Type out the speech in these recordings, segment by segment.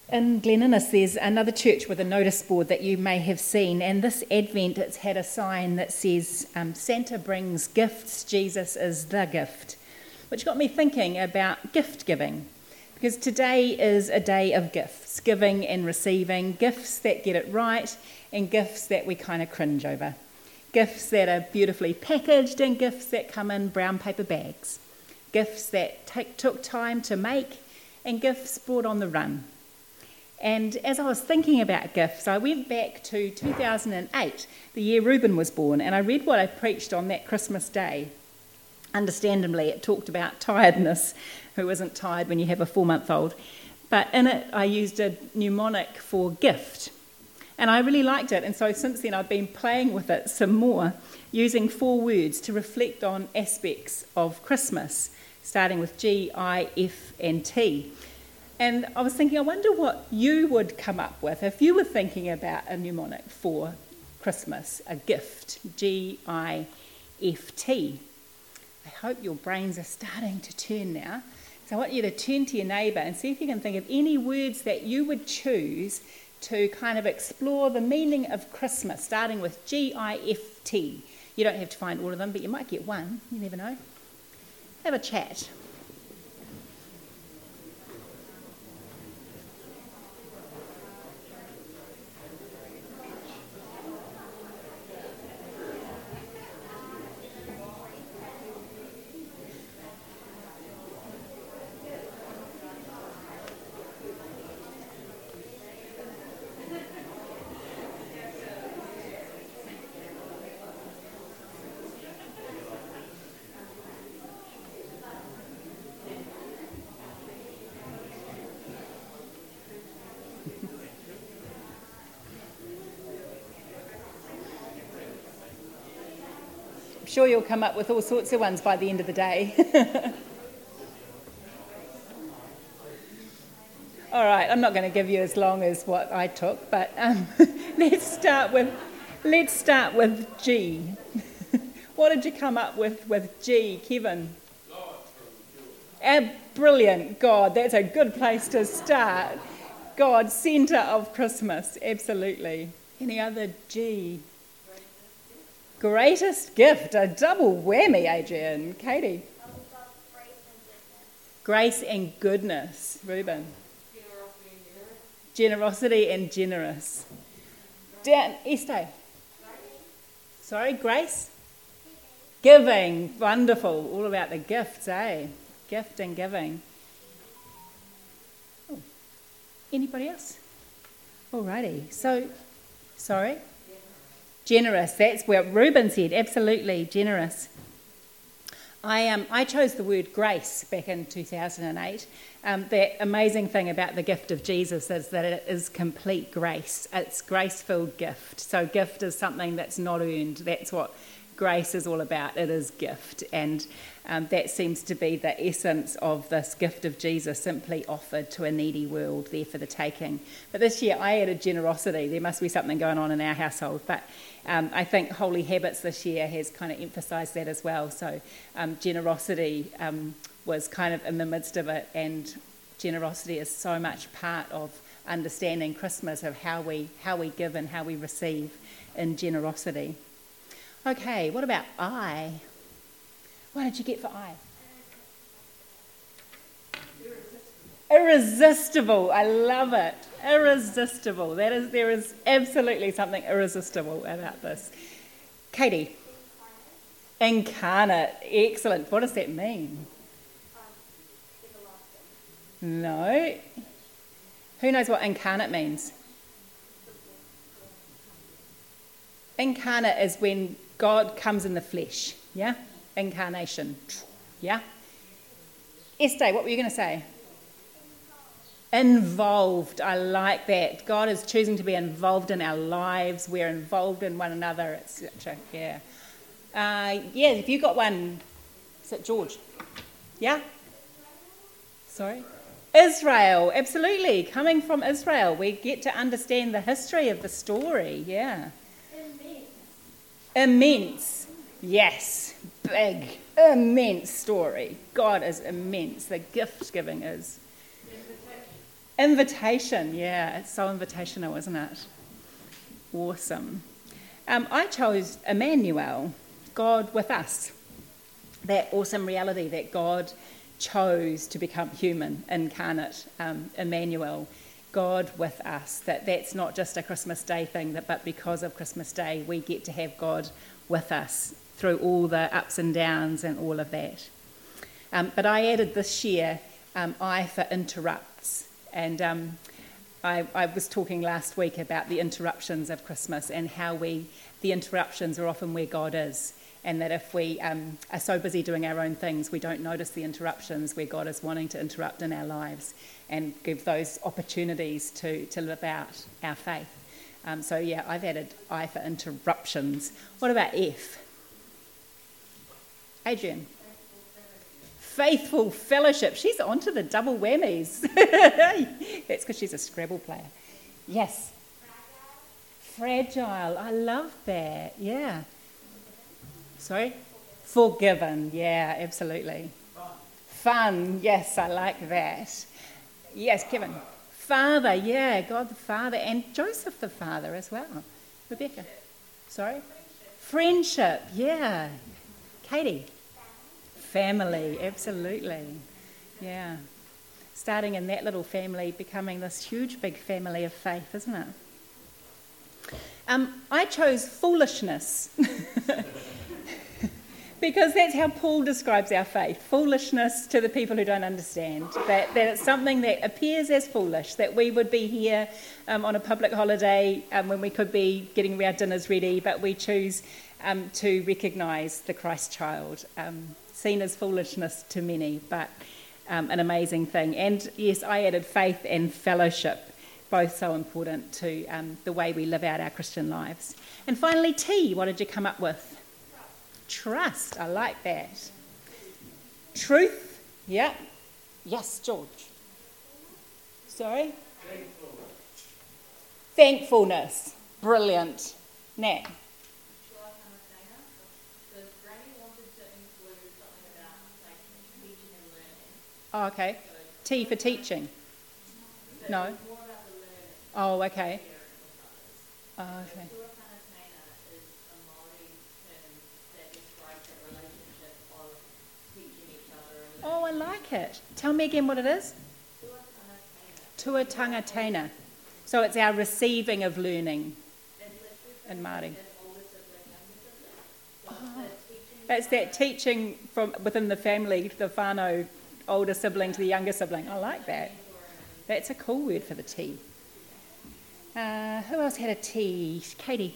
In Glen Innes, there's another church with a notice board that you may have seen, and this Advent it's had a sign that says, Santa brings gifts, Jesus is the gift, which got me thinking about gift giving, because today is a day of gifts, giving and receiving, gifts that get it right and gifts that we kind of cringe over, gifts that are beautifully packaged and gifts that come in brown paper bags, gifts that took time to make and gifts brought on the run. And as I was thinking about gifts, I went back to 2008, the year Reuben was born, and I read what I preached on that Christmas day. Understandably, it talked about tiredness. Who isn't tired when you have a 4-month-old? But in it, I used a mnemonic for gift. And I really liked it, and so since then I've been playing with it some more, using 4 words to reflect on aspects of Christmas, starting with G, I, F, and T. And I was thinking, I wonder what you would come up with if you were thinking about a mnemonic for Christmas, a gift, G-I-F-T. I hope your brains are starting to turn now. So I want you to turn to your neighbour and see if you can think of any words that you would choose to kind of explore the meaning of Christmas, starting with G-I-F-T. You don't have to find all of them, but you might get one. You never know. Have a chat. Sure you'll come up with all sorts of ones by the end of the day. All right, I'm not going to give you as long as what I took, but let's start with G. What did you come up with G, Kevin? Brilliant, God, that's a good place to start. God, centre of Christmas, absolutely. Any other G? Greatest gift, a double whammy, Adrian. Katie? Grace and goodness. Reuben? Generosity and generous. Dan, Estee? Sorry, Grace? Giving. Wonderful. All about the gifts, eh? Gift and giving. Oh. Anybody else? Alrighty. So, sorry? Generous, that's what Reuben said, absolutely, generous. I chose the word grace back in 2008. That amazing thing about the gift of Jesus is that it is complete grace. It's grace-filled gift. So gift is something that's not earned. That's what grace is all about. It is gift. And that seems to be the essence of this gift of Jesus, simply offered to a needy world there for the taking. But this year I added generosity. There must be something going on in our household. But I think Holy Habits this year has kind of emphasised that as well. So generosity was kind of in the midst of it, and generosity is so much part of understanding Christmas, of how we give and how we receive in generosity. Okay, what about I? What did you get for I? Irresistible. I love it. Irresistible. There is absolutely something irresistible about this. Katie? Incarnate. Excellent. What does that mean? No. Who knows what incarnate means? Incarnate is when God comes in the flesh. Yeah? Incarnation. Yeah? Estee, what were you going to say? Involved. I like that. God is choosing to be involved in our lives. We're involved in one another. It's such a, yeah. Yeah, if you got one, is it George? Yeah? Sorry? Israel, absolutely. Coming from Israel, we get to understand the history of the story. Yeah. Immense. Yes. Big. Immense story. God is immense. The gift giving is. Invitation, yeah, it's so invitational, isn't it? Awesome. I chose Emmanuel, God with us. That awesome reality that God chose to become human, incarnate, Emmanuel, God with us. That's not just a Christmas Day thing, but because of Christmas Day, we get to have God with us through all the ups and downs and all of that. But I added this year, I for interrupts. And I was talking last week about the interruptions of Christmas and how the interruptions are often where God is. And that if we are so busy doing our own things, we don't notice the interruptions where God is wanting to interrupt in our lives and give those opportunities to live out our faith. So yeah, I've added I for interruptions. What about F? Adrian? Faithful fellowship. She's onto the double whammies. That's because she's a Scrabble player. Yes. Fragile. I love that. Yeah. Sorry? Forgiven. Yeah, absolutely. Fun. Yes, I like that. Yes, Kevin. Father. Yeah, God the Father. And Joseph the Father as well. Rebecca. Sorry? Friendship. Yeah. Katie. Family, absolutely. Yeah. Starting in that little family, becoming this huge, big family of faith, isn't it? I chose foolishness because that's how Paul describes our faith. Foolishness to the people who don't understand. That it's something that appears as foolish, that we would be here on a public holiday when we could be getting our dinners ready, but we choose to recognise the Christ child. Seen as foolishness to many, but an amazing thing. And yes, I added faith and fellowship, both so important to the way we live out our Christian lives. And finally, T, what did you come up with? Trust. I like that. Truth. Yeah. Yes, George. Sorry? Thankfulness. Brilliant. Nat. Oh, okay. T for teaching. No. Oh, okay. Oh, okay. Oh, I like it. Tell me again what it is. Tuatanga Tena. So it's our receiving of learning in Māori. Oh, it's that teaching from within the family, the whānau, older sibling to the younger sibling. I like that. That's a cool word for the T. Who else had a T? Katie.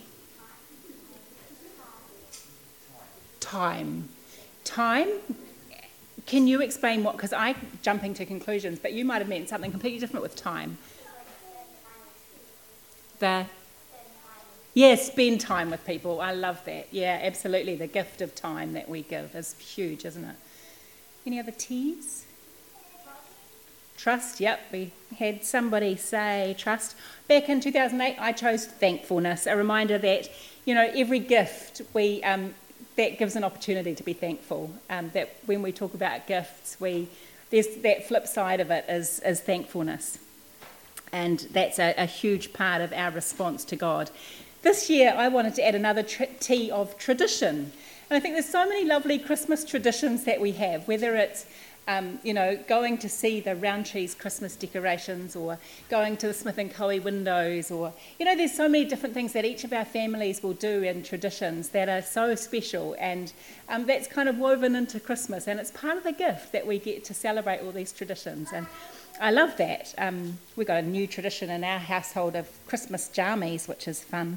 Time. Time? Can you explain what, because I'm jumping to conclusions, but you might have meant something completely different with time. Spend time with people. I love that. Yeah, absolutely. The gift of time that we give is huge, isn't it? Any other T's? Trust, yep. We had somebody say trust. Back in 2008, I chose thankfulness, a reminder that, every gift we that gives an opportunity to be thankful. That when we talk about gifts, there's that flip side of it is thankfulness. And that's a huge part of our response to God. This year, I wanted to add another T of tradition. And I think there's so many lovely Christmas traditions that we have, whether it's going to see the Rowntree's Christmas decorations, or going to the Smith & Coe windows, or, there's so many different things that each of our families will do in traditions that are so special, and that's kind of woven into Christmas, and it's part of the gift that we get to celebrate all these traditions, and I love that. We've got a new tradition in our household of Christmas jammies, which is fun.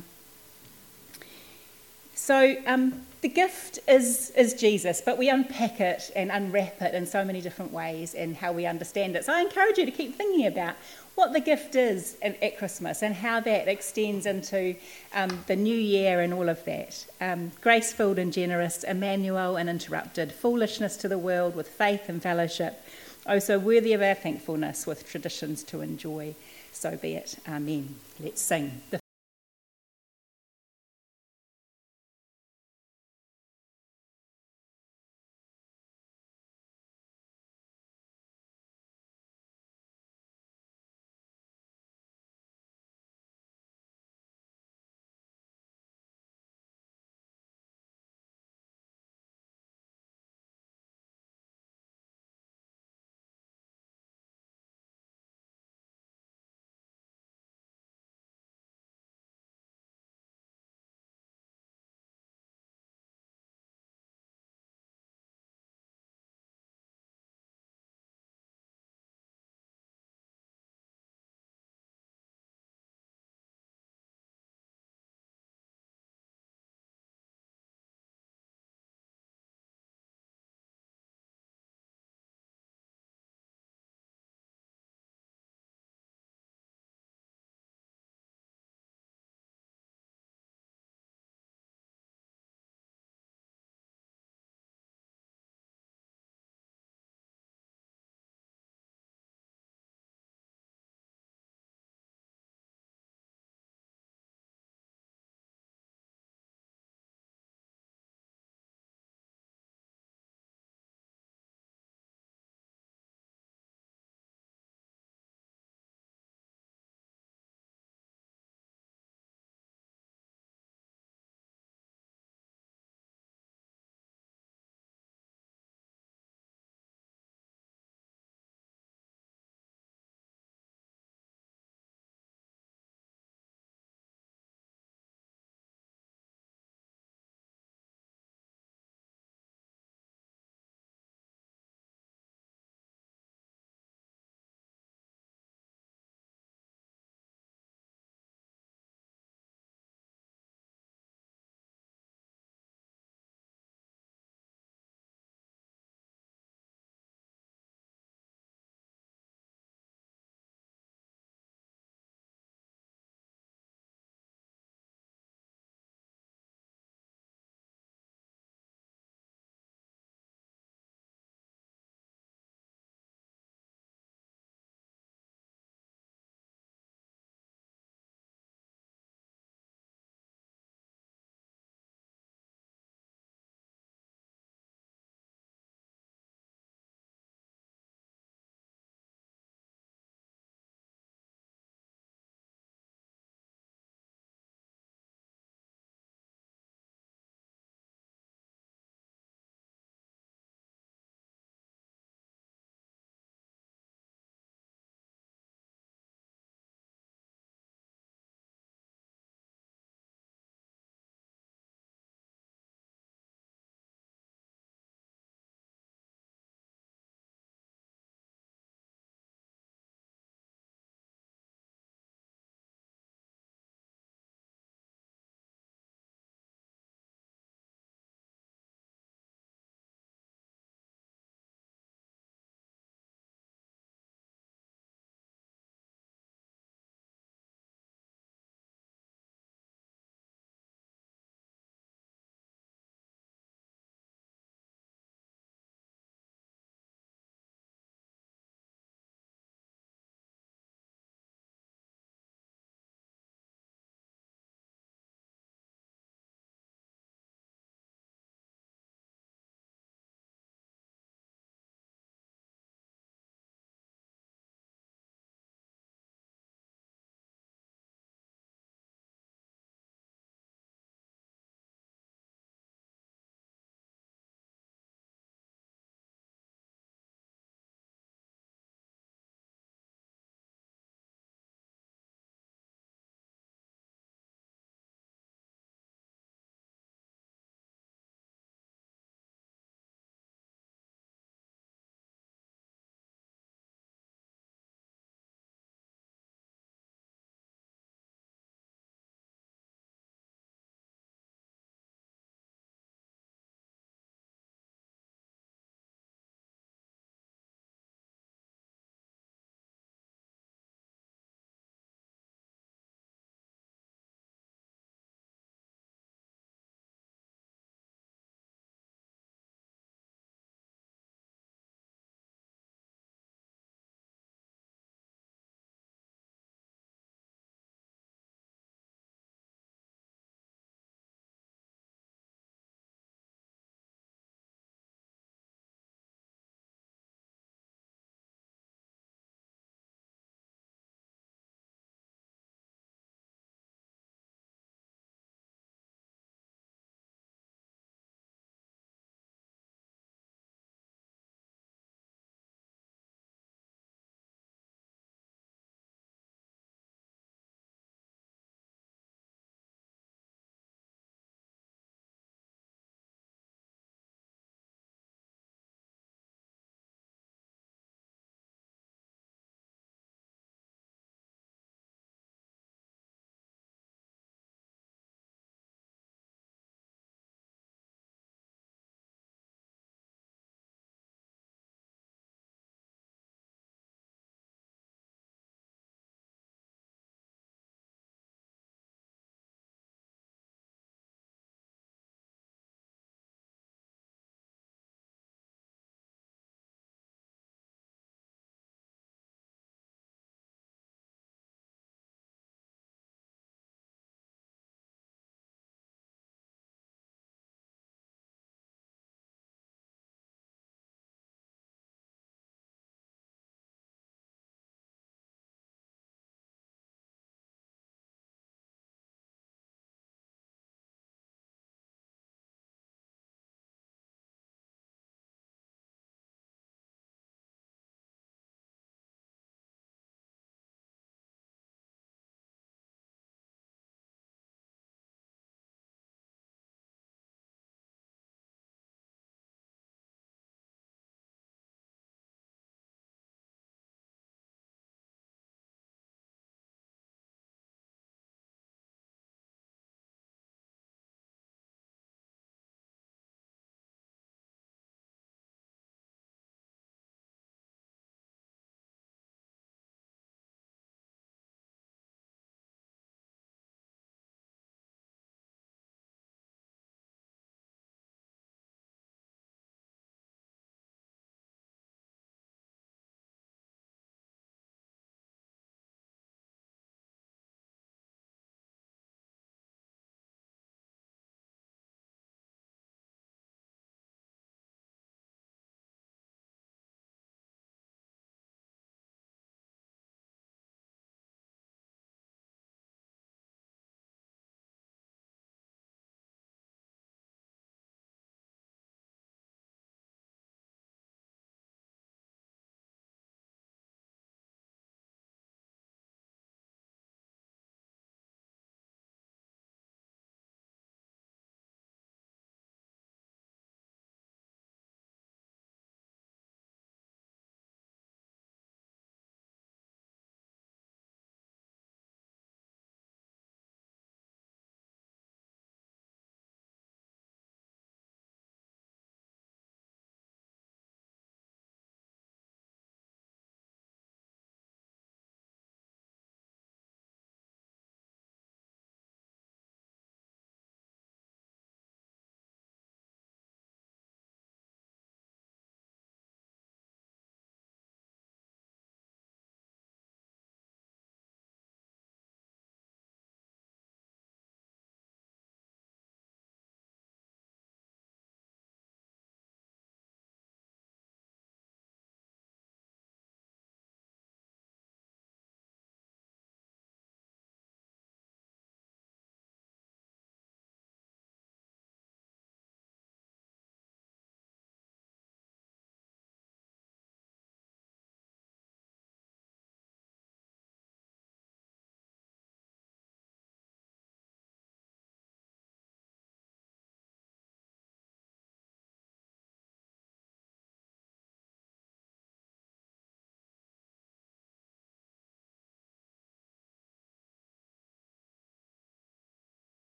So the gift is Jesus, but we unpack it and unwrap it in so many different ways and how we understand it. So I encourage you to keep thinking about what the gift is at Christmas and how that extends into the new year and all of that. Grace-filled and generous, Emmanuel uninterrupted, foolishness to the world with faith and fellowship, oh so worthy of our thankfulness with traditions to enjoy. So be it. Amen. Let's sing.